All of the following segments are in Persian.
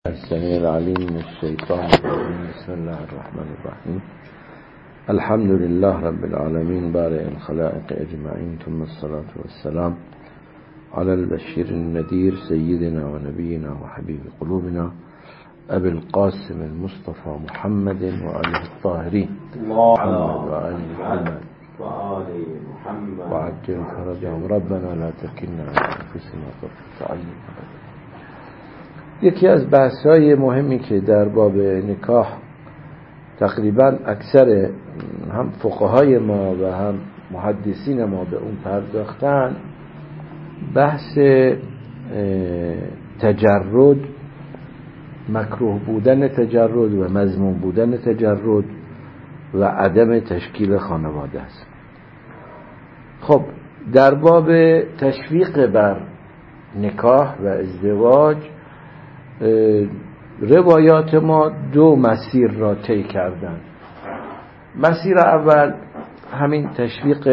السميع العليم من الشيطان الرجيم. بسم الله الرحمن الرحيم. الحمد لله رب العالمين بارئ الخلائق أجمعين، ثم الصلاة والسلام على البشير النذير سيدنا ونبينا وحبيب قلوبنا أبي القاسم المصطفى محمد وآله الطاهرين وآل محمد وعجل فرجهم. ربنا لا تكلنا إلى أنفسنا طرفة عين. یکی از بحث‌های مهمی که در باب نکاح تقریبا اکثر هم فقهای ما و هم محدثین ما به اون پرداختن، بحث تجرد، مکروه بودن تجرد و مذموم بودن تجرد و عدم تشکیل خانواده است. خب در باب تشویق بر نکاح و ازدواج روایات ما دو مسیر را طی کردند. مسیر اول همین تشویق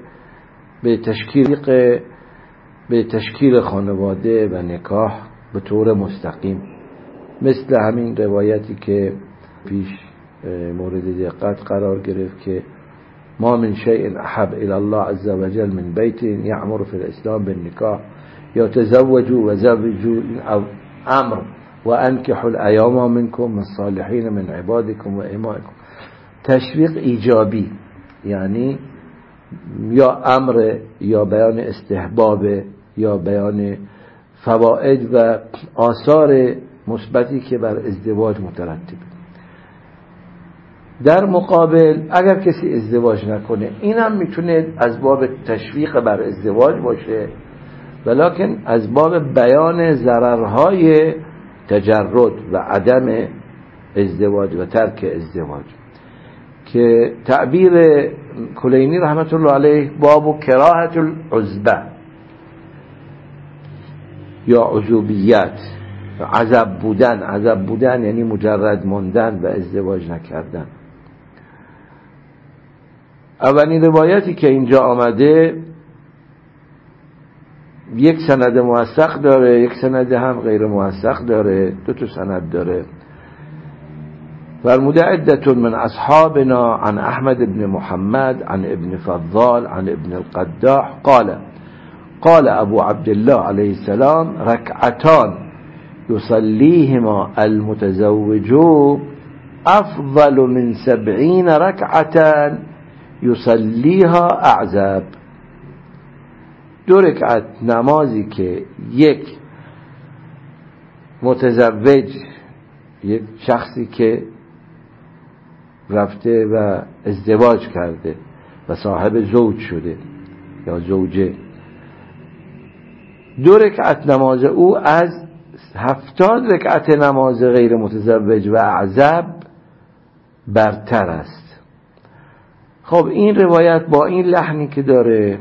به تشکیل خانواده و نکاح به طور مستقیم، مثل همین روایتی که پیش مورد دقت قرار گرفت که ما من شیء احب الی الله عز وجل من بیت یعمر فی الاسلام بالنکاح یتزوجوا و زوجوا امر و انکحوا الایام منکم الصالحین من عبادکم و امائکم. تشویق ایجابی، یعنی یا امر یا بیان استحباب یا بیان فواید و آثار مثبتی که بر ازدواج مترتبه. در مقابل اگر کسی ازدواج نکنه، این هم میتونه از باب تشویق بر ازدواج باشه، ولکن از باب بیان ضررهای تجرد و عدم ازدواج و ترک ازدواج، که تعبیر کلینی رحمت الله علیه باب کراهت العزبه یا عزوبیت، عزب بودن یعنی مجرد ماندن و ازدواج نکردن. اولین روایتی که اینجا آمده یک سند موثق داره، یک سند هم غیر موثق داره، دو تا سند داره. فرموده عدة من اصحابنا عن احمد بن محمد عن ابن فضال عن ابن القداح قال ابو عبد الله عليه السلام ركعتان يصليهما المتزوج افضل من 70 ركعة يصليها اعزب. 2 رکعت نمازی که یک متزوج، یک شخصی که رفته و ازدواج کرده و صاحب زوج شده یا زوجه، 2 رکعت نماز او از 70 رکعت نماز غیر متزوج و اعزب برتر است. خب این روایت با این لحنی که داره،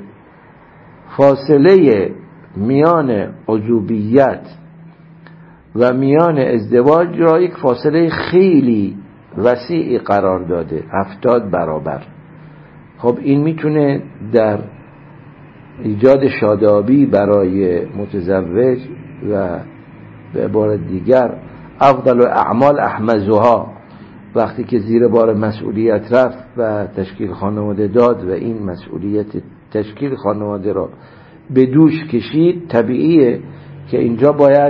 فاصله میان عزوبیت و میان ازدواج را یک فاصله خیلی وسیعی قرار داده، 70 برابر. خب این میتونه در ایجاد شادابی برای متزوج و به عبارت دیگر افضل اعمال احمزها، وقتی که زیر بار مسئولیت رفت و تشکیل خانواده داد و این مسئولیت تشکیل خانواده را به دوش کشید، طبیعیه که اینجا باید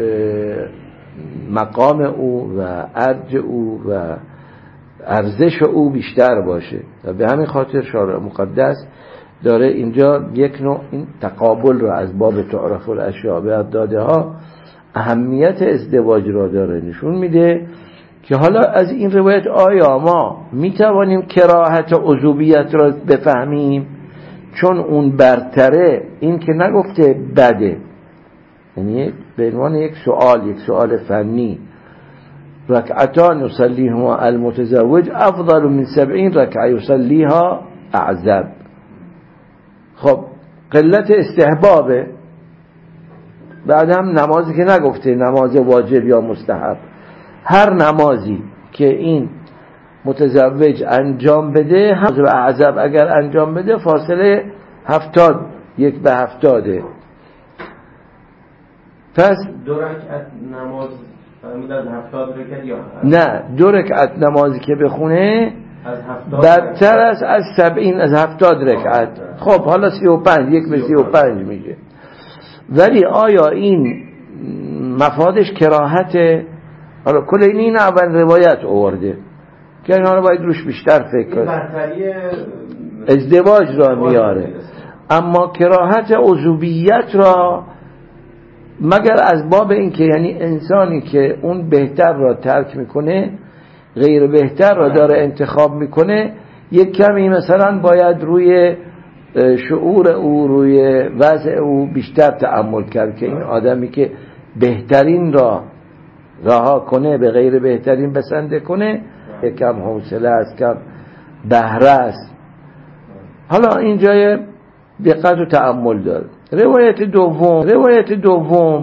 مقام او و ارج او و ارزش او بیشتر باشه و به همین خاطر شارع مقدس داره اینجا یک نوع این تقابل را از باب تعرف الاشیاء به ابدادها، اهمیت ازدواج را داره نشون میده که حالا از این روایت آیا ما میتوانیم کراهت عزوبیت را بفهمیم؟ چون اون برتره، این که نگفته بده، یعنی به عنوان یک سوال فنی. رکعتان یصلیهما المتزوج افضل من 70 رکعه یصلیها اعزب. خب قلت استحبابه، بعد هم نمازی که نگفته نماز واجب یا مستحب، هر نمازی که این متزوج انجام بده هم و اعزب اگر انجام بده فاصله 70 1 به 70. پس 2 رکعت نماز فرمود از 70 رکعت یا نه 2 رکعت نمازی که بخونه از 70 بدتر است از 70 از 70 رکعت. خب حالا 35 1 به 35 میشه. ولی آیا این مفادش کراهت؟ حالا کل این اول روایت آورده که اینا رو باید روش بیشتر فکر کنیم. ازدواج را میاره، اما کراهت عضوبیت را مگر از باب این که یعنی انسانی که اون بهتر را ترک میکنه غیر بهتر را داره انتخاب میکنه، یک کمی مثلا باید روی شعور او، روی وضع او بیشتر تأمل کرد که این آدمی که بهترین را رها کنه به غیر بهترین بسنده کنه کم حوصله است، کم بهره است. حالا این جای دقت و تأمل داره. روایت دوم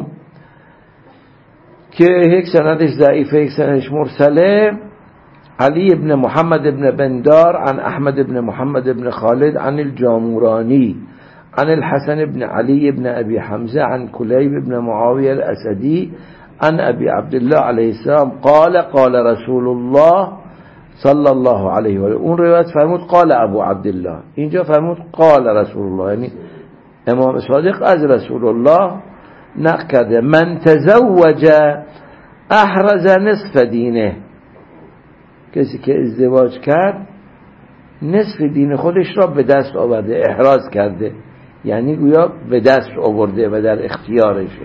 که یک سندش ضعیفه یک سندش مرسله، علی ابن محمد ابن بندار عن احمد ابن محمد ابن خالد عن الجامورانی عن الحسن ابن علی ابن ابي حمزه عن كليب ابن معاوية الاسدي عن ابي عبد الله عليه السلام قال قال رسول الله صلی الله علیه و آله. اون روایت فرمود قال ابو عبدالله، اینجا فرمود قال رسول الله، یعنی امام صادق از رسول الله نقل کرده. من تزوج احرز نصف دینه، کسی که ازدواج کرد نصف دین خودش را به دست آورده، احراز کرده، یعنی گویا به دست آورده و در اختیارشه.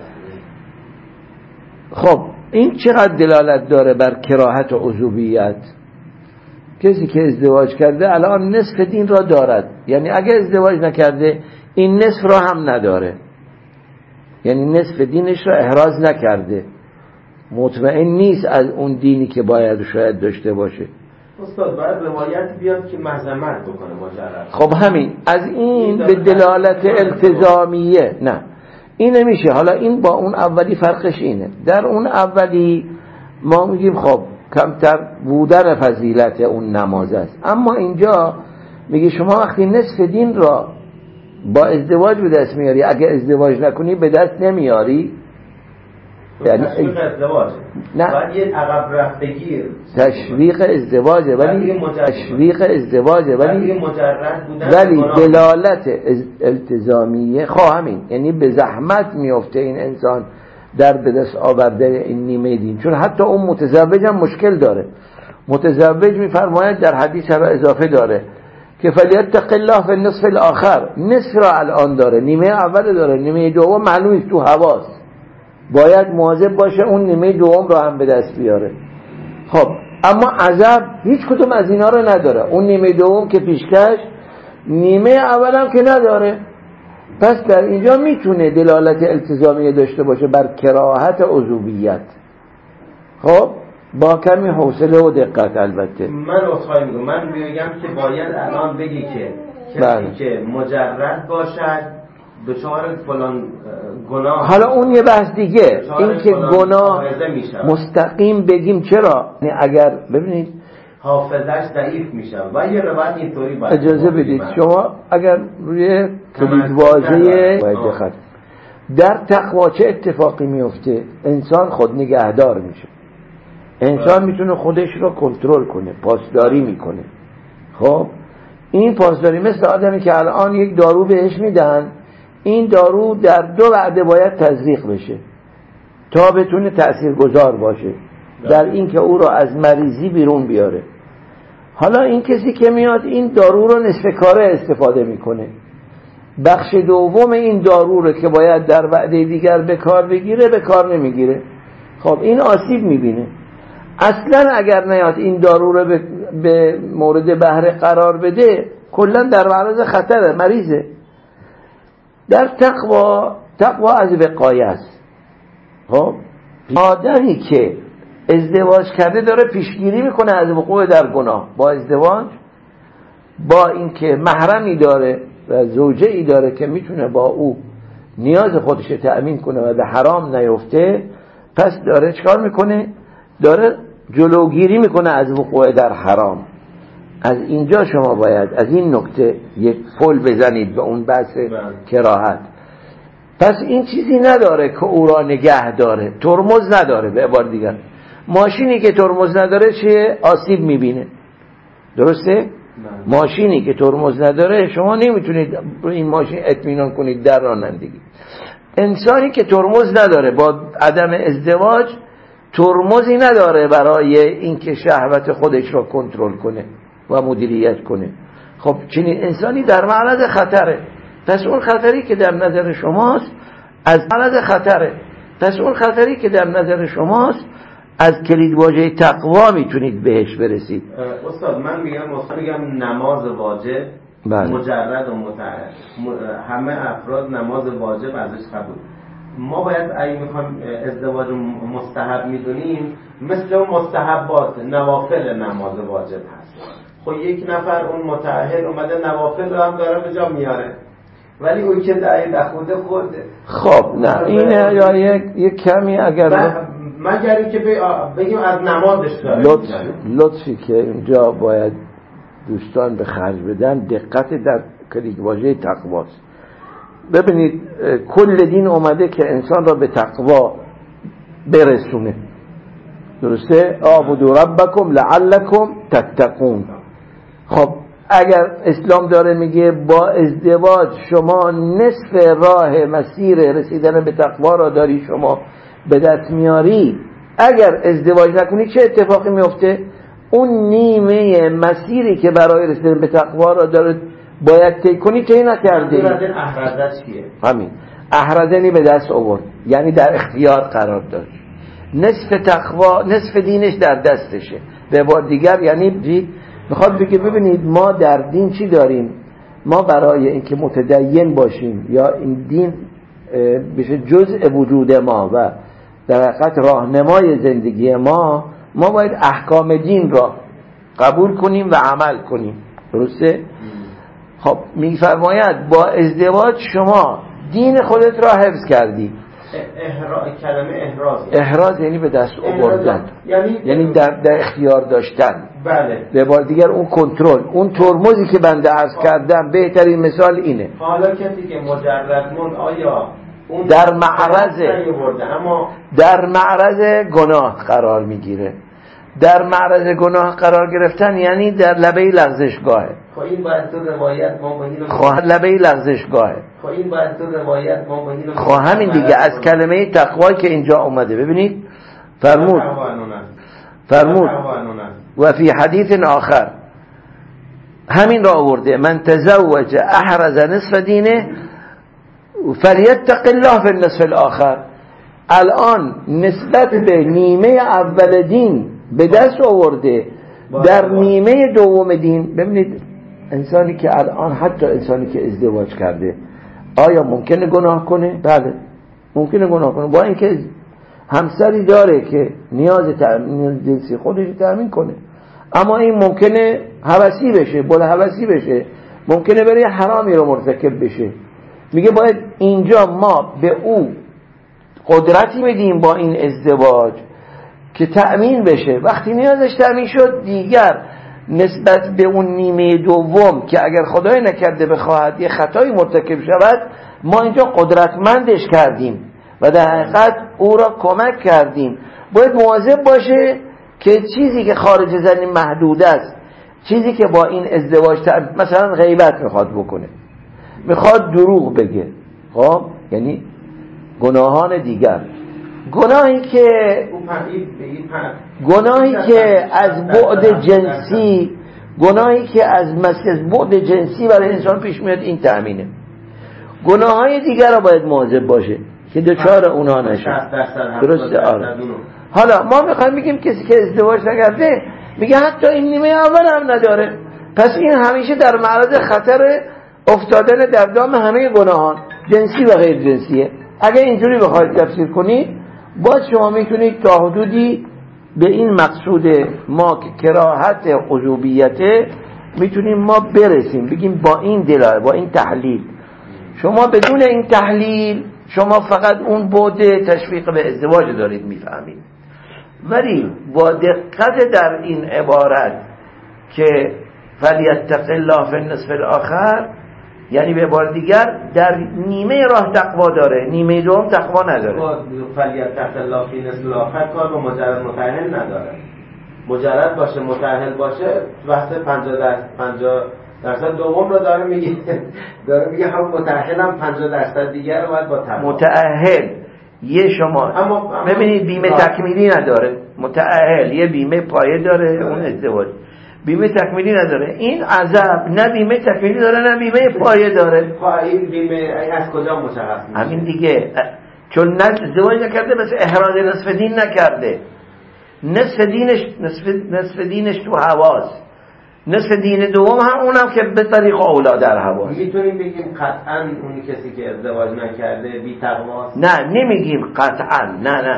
خب این چقدر دلالت داره بر کراهت و عضوبیت؟ کسی که ازدواج کرده الان نصف دین را دارد، یعنی اگه ازدواج نکرده این نصف را هم نداره، یعنی نصف دینش را احراز نکرده، مطمئن نیست از اون دینی که باید شاید داشته باشه. استاد باید روایت بیاد که مذمت بکنه مجرد. خب همین از این به دلالت التزامیه نه این نمیشه. حالا این با اون اولی فرقش اینه، در اون اولی ما میگیم خب کمتر بودن فضیلت اون نماز است، اما اینجا میگه شما وقتی نصف دین را با ازدواج به دست میاری، اگه ازدواج نکنی به دست نمیاری، یعنی تشویق ازدواج نه باید یه عقب رفتگی تشویق ازدواجه، ولی تشویق ازدواجه ولی دلالت التزامیه همین، یعنی به زحمت میفته این انسان در به دست آورده این نیمه دین. چون حتی اون متزوج هم مشکل داره. متزوج میفرماید در حدیث را اضافه داره که فلیتق الله فی النصف الاخر، نصف را الان داره، نیمه اول داره، نیمه دوم معلومه تو هواست، باید مواظب باشه اون نیمه دوم را هم به دست بیاره. خب اما عذاب هیچ کدوم از اینا رو نداره، اون نیمه دوم که پیشکش، نیمه اول هم که نداره. پس در اینجا میتونه دلالت التزامیه داشته باشه بر کراهت عضوبیت. خب با کمی حوصله و دقت. البته من اصخایی میگم، من میگم که باید الان بگی که کسی که مجرد باشد دچار فلان گناه، حالا اون یه بحث دیگه، این که گناه مستقیم بگیم چرا، اگر ببینید حافظش ضعیف میشه و یه روایت اینطوری باید اجازه بدید شما اگر روی کلید واژه باید دقت. در تقوا چه اتفاقی میفته؟ انسان خود نگهدار میشه، انسان میتونه خودش رو کنترل کنه، پاسداری میکنه. خب این پاسداری مثل آدمی که الان یک دارو بهش میدن، این دارو در 2 وعده باید تزریق بشه تا بتونه تأثیرگذار باشه در این که او رو از مریضی بیرون بیاره. حالا این کسی که میاد این دارو رو نصف کاره استفاده میکنه، بخش دوم این دارو رو که باید در وعده دیگر به کار بگیره به کار نمیگیره. خب این آسیب میبینه. اصلا اگر نیاد این دارو رو به مورد بهره قرار بده کلا در معرض خطره، مریضه. در تقوا از وقایه است. خب آدمی که ازدواج کرده داره پیشگیری میکنه از وقوع در گناه با ازدواج، با اینکه محرمی داره و زوجه‌ای داره که میتونه با او نیاز خودش تأمین کنه و به حرام نیفته، پس داره چکار میکنه؟ داره جلوگیری میکنه از وقوع در حرام. از اینجا شما باید از این نکته یک پل بزنید به اون بحث کراهت. پس این چیزی نداره که او را نگه داره، ترمز نداره. به عبارت دیگر ماشینی که ترمز نداره چیه؟ آسیب میبینه. درسته؟ ماشینی که ترمز نداره شما نمیتونید این ماشین اطمینان کنید در رانندگی. انسانی که ترمز نداره با عدم ازدواج ترمزی نداره برای اینکه شهوت خودش را کنترل کنه و مدیریت کنه. خب چنین انسانی در معرض خطره. پس اون خطری که در نظر شماست از معرض خطره. پس اون خطری که در نظر شماست از کلیدواژه تقوا میتونید بهش برسید. استاد من میگم نماز واجب مجرد و متعهد، همه افراد نماز واجب ازش قبول. ما باید اگه میخوایم ازدواج مستحب میدونیم مثل اون مستحبات نوافل نماز واجب هست. خب یک نفر اون متعهد اومده نوافل رو هم داره به جا میاره، ولی اون که در خود خب نه این یا یک کمی اگر مگر اینکه بگیم از نمازش داره لطفی که اینجا باید دوستان به خرج بدن دقت در کلیدواژه تقواست. ببینید کل دین اومده که انسان را به تقوا برسونه. درسته؟ اعبدوا ربکم لعلکم تتقون. خب اگر اسلام داره میگه با ازدواج شما نصف راه مسیر رسیدن به تقوا را داری شما به دست میاری، اگر ازدواج نکنی چه اتفاقی میفته؟ اون نیمه مسیری که برای رسیدن به تقوا را داره باید طی کنی طی نکردی. احرزت چیه؟ همین احرزنی به دست آورد، یعنی در اختیار قرار داشت. نصف تقوا، نصف دینش در دستشه. به عبارت دیگر یعنی میخواد بگه ببینید ما در دین چی داریم؟ ما برای اینکه متدین باشیم یا این دین بشه جزء وجود ما و در حقیقت راهنمای زندگی ما باید احکام دین را قبول کنیم و عمل کنیم. درسته؟ خب میفرماید با ازدواج شما دین خودت را حفظ کردی. کلمه احراز یعنی به دست آوردن، یعنی در اختیار داشتن. بله. به بار دیگر اون کنترل، اون ترمزی که بنده عرض کردم بهترین مثال اینه. حالا کسی که مجردمون آیا اون در معرض گناه قرار میگیره. در معرض گناه قرار گرفتن یعنی در لبه لغزشگاهه. خب این باید تو روایت ما بگیم لبه لغزشگاهه. خب این باید تو روایت ما بگیم همین دیگه از کلمه تقوی که اینجا اومده. ببینید فرمود و فی حدیث آخر همین را آورده من تزوج احرز نصف دینه فلیتق الله فی النصف الاخر. الان نسبت به نیمه اول دین به دست آورده در نیمه دوم دین. ببینید انسانی که الان حتی انسانی که ازدواج کرده آیا ممکنه گناه کنه؟ بله ممکنه گناه کنه، با اینکه همسری داره که نیاز جنسی خودش تأمین کنه، اما این ممکنه هوسی بشه، هوسی بشه، ممکنه بره حرامی رو مرتکب بشه. میگه باید اینجا ما به او قدرتی بدیم با این ازدواج که تأمین بشه. وقتی نیازش تأمین شد دیگر نسبت به اون نیمه دوم که اگر خدای نکرده بخواهد یه خطایی مرتکب شود ما اینجا قدرتمندش کردیم و در حقیقت او را کمک کردیم. باید مواظب باشه که چیزی که خارج زنی محدود است، چیزی که با این ازدواج مثلا غیبت میخواد بکنه، میخواد دروغ بگه، خب یعنی گناهان دیگر، گناهی که از بعد جنسی، گناهی که از بعد جنسی برای انسان پیش میاد این تأمینه. گناههای دیگر را باید مواظب باشه که دچار اونها نشه. درسته؟ آره. حالا ما میخوایم بگیم کسی که ازدواج نکرده میگه حتی این نیمه اول هم نداره، پس این همیشه در معرض خطر افتادن در دام همه گناهان جنسی و غیر جنسیه. اگه اینجوری بخواید تفسیر کنید باز شما میتونید تا حدودی به این مقصود ما که کراهت عجوبیته میتونیم ما برسیم، بگیم با این دلایل، با این تحلیل. شما بدون این تحلیل شما فقط اون بعد تشویق به ازدواج دارید میفهمید. ولی با دقت در این عبارت که فلیتق الله فی النصف الاخر یعنی به عبارت دیگر در نیمه راه تقوا داره، نیمه دوم تقوا نداره. فلیتق الله فی نصف الاخر کار با مجرد متأهل نداره. مجرد باشه متأهل باشه بحث 50% دوم رو داره میگه هم متأهلم 50% دیگر رو باید با تقوا. متأهل یه شما ببینید بیمه تکمیلی نداره. متأهل یه بیمه پایه داره، اون ازدواج. بیمه تکمیلی نداره. این عذاب نه بیمه تکمیلی داره نه بیمه پایه داره. این بیمه از کجا مشخص میشه؟ همین دیگه، چون نه ازدواج نکرده بس احراز نصف دین نکرده. نصف دینش تو حواس، نصف دین دوم هم اونم که به طریق اولاد در حواس. میتونیم بگیم قطعا اون کسی که ازدواج نکرده بی تقواست؟ نه نمیگیم قطعا، نه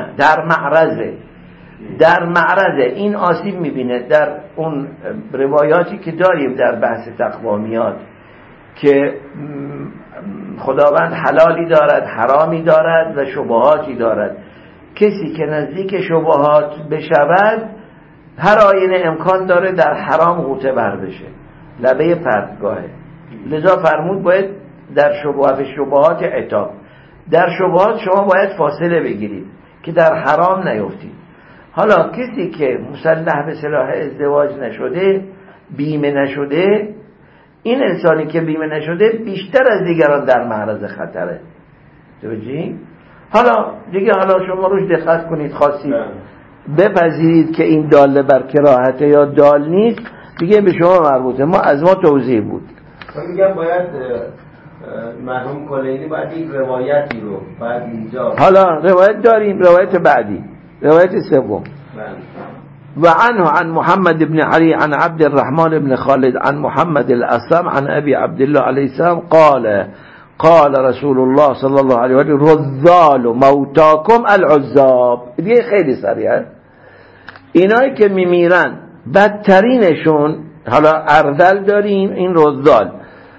در معرضه این آسیب میبینه. در اون روایاتی که داریم در بحث تقوا میاد که خداوند حلالی دارد، حرامی دارد و شبهاتی دارد. کسی که نزدیک شبهات بشود هر آینه امکان داره در حرام غوطه بر بشه، لبه پرتگاهه. لذا فرمود باید در شبهات عتاب، در شبهات شما باید فاصله بگیرید که در حرام نیفتید. حالا کسی که مسلح به سلاح ازدواج نشده، بیمه نشده، این انسانی که بیمه نشده بیشتر از دیگران در معرض خطره. توجهی؟ حالا شما روش دقت کنید، خواستید بپذیرید که این داله بر کراهته یا دال نیست، دیگه به شما مربوطه. ما از ما توضیح بود. میگم باید مرحوم کلینی باید یک روایتی رو بعد اینجا. حالا روایت داریم، روایت بعدی، روایت سوم. وعنه عن محمد بن علي عن عبد الرحمن بن خالد عن محمد الأسلم عن أبي عبد الله عليه السلام قال رسول الله صلى الله عليه وسلم رذال موتاكم العزاب. دیگه خیلی سریعه. اینایی که میمیرن بدترینشون، حالا اردل داریم، این رذال.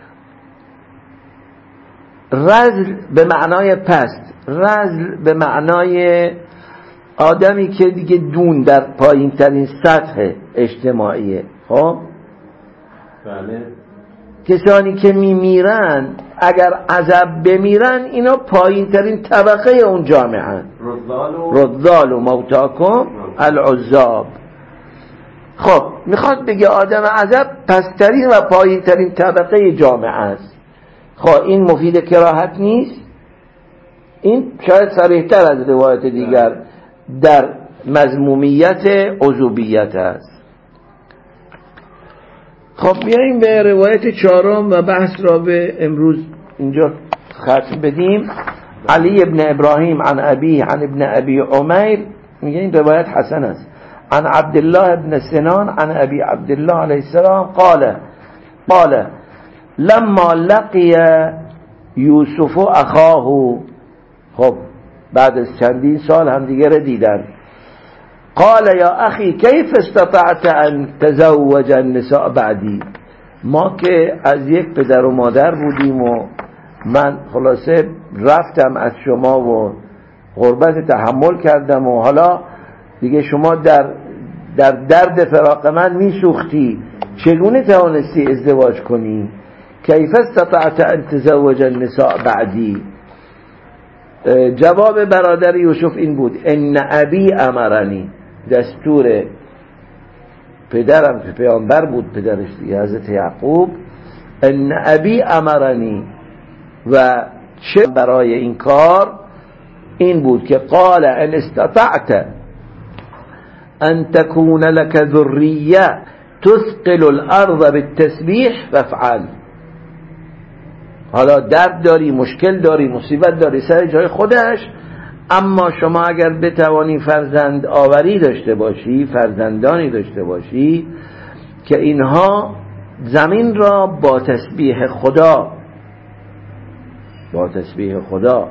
رذل به معنای پست، رذل به معنای آدمی که دیگه دون در پایین ترین سطح اجتماعیه. خب بله. کسانی که میمیرن اگر عذاب بمیرن اینا پایین ترین طبقه اون جامعه هن. رذال و موتاکم العزاب. خب میخواد بگه آدم عذاب پسترین و پایین ترین طبقه جامعه است. خب این مفید کراهت نیست؟ این شاید صریح‌تر از روایت دیگر در مذمومیت عزوبیت است. خب بیاییم به روایت چهارم و بحث را به امروز اینجا ختم بدیم. علی ابن ابراهیم عن ابی عن ابن ابی عمیر میگه این روایت حسن است. عن عبدالله ابن سنان عن ابی عبدالله علیه السلام قال لما لقی یوسف اخاه. خب بعد از چندین سال هم دیگه رو دیدن. قال یا اخی کیف استطعت ان تزوج النساء بعدی. ما که از یک پدر و مادر بودیم و من خلاصه رفتم از شما و غربت تحمل کردم و حالا دیگه شما در درد فراق من میسوختی، چگونه توانستی ازدواج کنی؟ کیف استطعت ان تزوج النساء بعدی. جواب برادر یوسف این بود ان ابی امرنی، دستور پدرم که پیامبر بود، پدرش دیگه حضرت یعقوب، ان ابی امرنی، و چه برای این کار این بود که قال ان استطعت ان تكون لك ذریه تثقل الارض بالتسبیح فافعل. حالا درد داری، مشکل داری، مصیبت داری سر جای خودش، اما شما اگر بتوانی فرزند آوری داشته باشی، فرزندانی داشته باشی که اینها زمین را با تسبیح خدا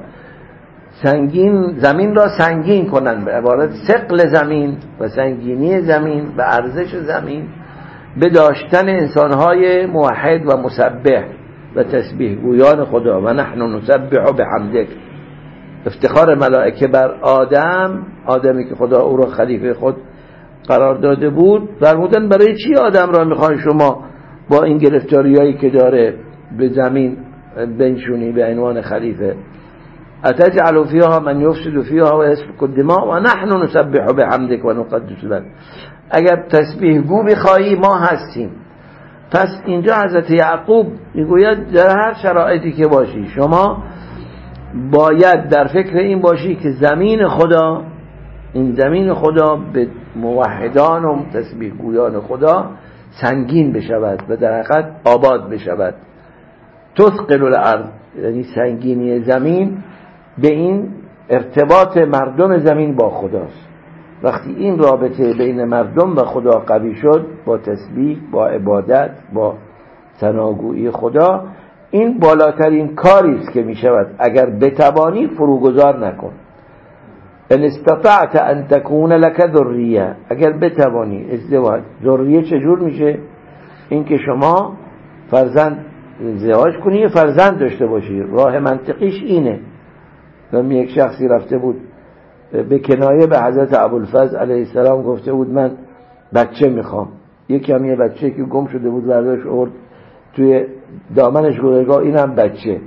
زمین را سنگین کنند، به عبارت ثقل زمین و سنگینی زمین و ارزش زمین به داشتن انسانهای موحد و مسبح و تسبیح گویان خدا. و نحن نسبح بحمدک. افتخار ملائکه بر آدمی که خدا او را خلیفه خود قرار داده بود، فرمودن برای چی آدم را میخوان شما با این گرفتاریایی که داره به زمین بنشونی به عنوان خلیفه. اتجعل فیها من یفسد فیها و یسفک الدماء و نحن نسبح بحمدک و نقدس لك. اگر تسبیح گو بخواهی ما هستیم. پس اینجا حضرت یعقوب میگوید در هر شرایطی که باشی شما باید در فکر این باشی که زمین خدا، این زمین خدا به موحدان و تسبیح گویان خدا سنگین بشود و در حقیقت آباد بشود. تثقل الارض، یعنی سنگینی زمین به این ارتباط مردم زمین با خداست. وقتی این رابطه بین مردم و خدا قوی شد با تسبیح، با عبادت، با ثناگویی خدا، این بالاترین کاری است که می شود. اگر بتوانی فروگذار نکن. ان استطعت ان تكون لك ذریه، اگر بتوانی ازدواج. ذریه چجور میشه؟ این که شما فرزند ازدواج کنی و فرزند داشته باشی. راه منطقیش اینه. و یک شخصی رفته بود به کنایه به حضرت ابوالفضل علیه السلام گفته بود من بچه میخوام. یه بچه که گم شده بود برداشت آورد توی دامنش گذاشت اینم بچه.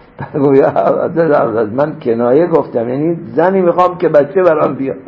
من کنایه گفتم، یعنی زنی میخوام که بچه برام بیاد.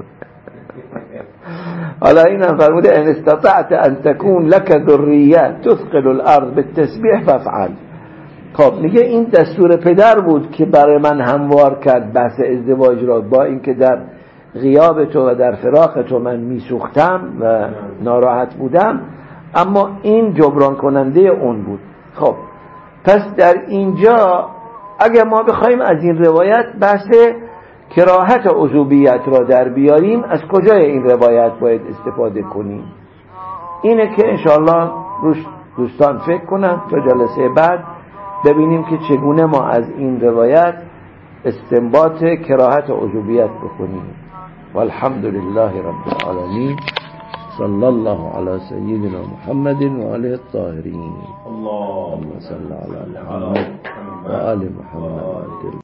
حالا اینم فرموده ان استطعت ان تكون لك ذریه تثقل الارض بالتسبیح فافعل. خب میگه این دستور پدر بود که برای من هموار کرد بحث ازدواج را، با اینکه در غیاب تو و در فراق تو من میسوختم و ناراحت بودم، اما این جبران کننده اون بود. خب پس در اینجا اگر ما بخوایم از این روایت بحث کراهت عزوبیت را در بیاریم، از کجای این روایت باید استفاده کنیم؟ اینه که انشاءالله روش دوستان فکر کنند تا جلسه بعد ببینیم که چگونه ما از این روایت استنباط کراهت عزوبیت بکنیم. والحمد لله رب العالمین. صلی الله علی سیدنا محمد و آله الطاهرین. اللهم صل علی محمد و آل محمد.